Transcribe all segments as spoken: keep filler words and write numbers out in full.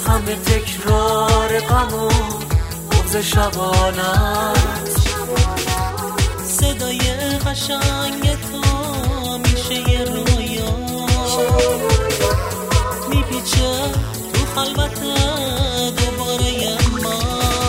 همه تکرار غم و بغض شبانه است. صدای قشنگ تو میشه یه رویا، میپیچه تو خلوت دوباره ما.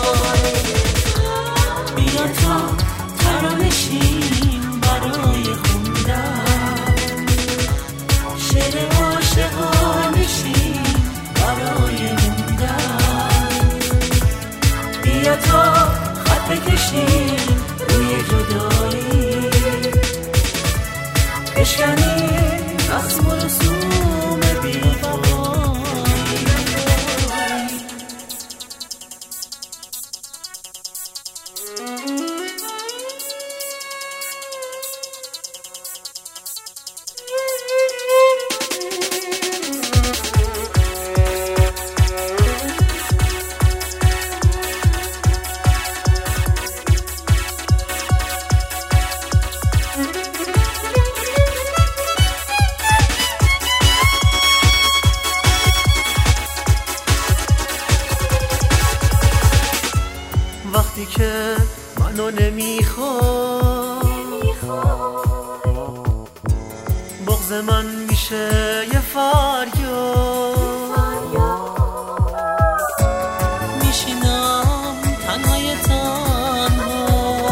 بیا تا ترانشیم برای خوندن، شعر عاشقانشیم برای موندن. بیا تا خط بکشیم روی جدایی، بشکنیم رسم و رسوم بی‌وفایی. وقتی که منو نمیخواد، بغض من میشه یه فریاد. میشینم تنهای تنها،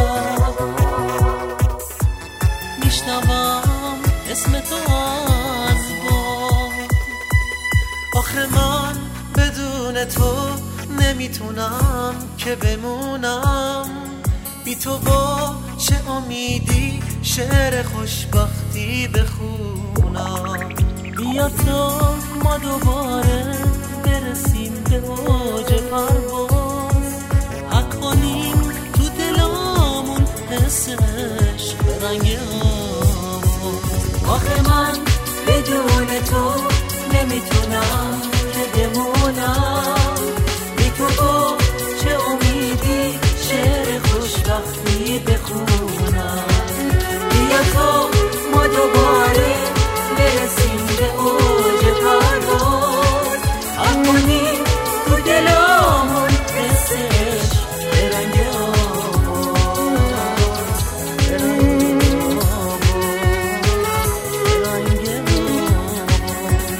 میشنوم اسم تو از باد. آخه من بدون تو نمیتونم که بمونم، بی تو با چه امیدی شعر خوشبختی بخونم. بیا تا ما دوباره برسیم به اوج پرواز، حق کنیم تو دلامون حس عشق به رنگ آواز. آخه من بدون تو نمیتونم که بمونم، بی تو با چه امیدی شعر خوشبختی بخونم. بیا تا ما دوباره برسیم به اوج پرواز، حق کنیم تو دلامون حس عشق به رنگ آواز، به رنگ آواز، به رنگ آواز.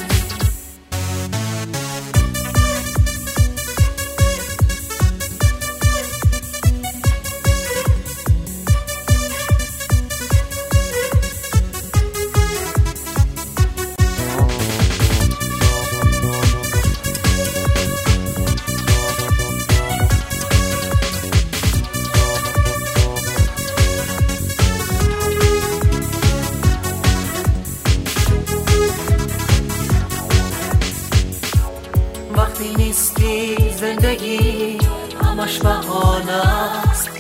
وقتی نیستی زندگی همش بهانه است،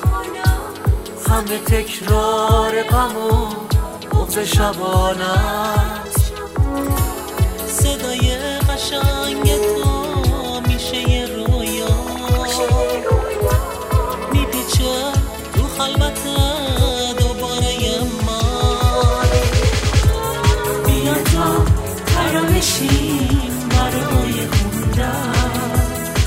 همه تکرار غم و بغض شبانه است. صدای قشنگ تو میشه یه رویا، میپیچه تو خلوت دوباره ما. بیا تا ترانشیم برای خوندن،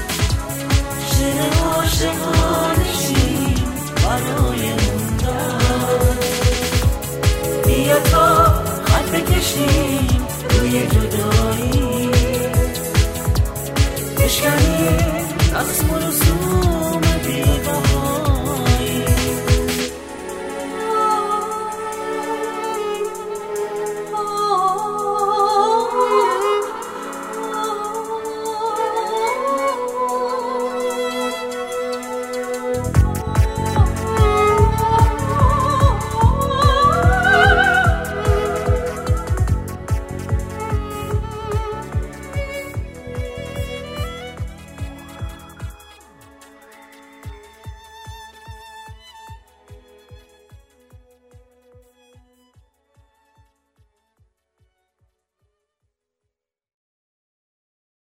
شعر عاشقانشیم برای موندن. بیا تا خط بکشیم روی جدایی، بشکنیم رسم و رسوم بی‌وفایی.